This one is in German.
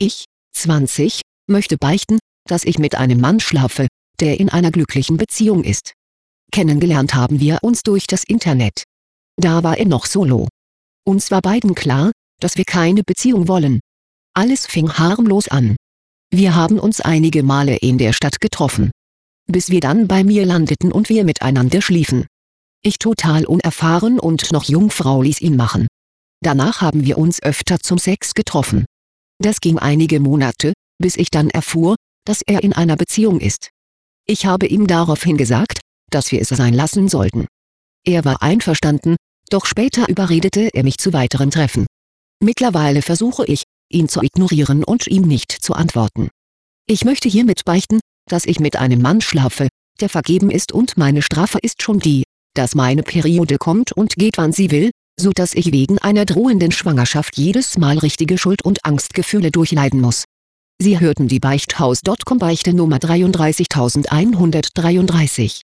Ich, 20, möchte beichten, dass ich mit einem Mann schlafe, der in einer glücklichen Beziehung ist. Kennengelernt haben wir uns durch das Internet. Da war er noch solo. Uns war beiden klar, dass wir keine Beziehung wollen. Alles fing harmlos an. Wir haben uns einige Male in der Stadt getroffen. Bis wir dann bei mir landeten und wir miteinander schliefen. Ich, total unerfahren und noch Jungfrau, ließ ihn machen. Danach haben wir uns öfter zum Sex getroffen. Das ging einige Monate, bis ich dann erfuhr, dass er in einer Beziehung ist. Ich habe ihm daraufhin gesagt, dass wir es sein lassen sollten. Er war einverstanden, doch später überredete er mich zu weiteren Treffen. Mittlerweile versuche ich, ihn zu ignorieren und ihm nicht zu antworten. Ich möchte hiermit beichten, dass ich mit einem Mann schlafe, der vergeben ist, und meine Strafe ist schon die, dass meine Periode kommt und geht, wann sie will, so dass ich wegen einer drohenden Schwangerschaft jedes Mal richtige Schuld- und Angstgefühle durchleiden muss. Sie hörten die Beichthaus.com Beichte Nummer 33133.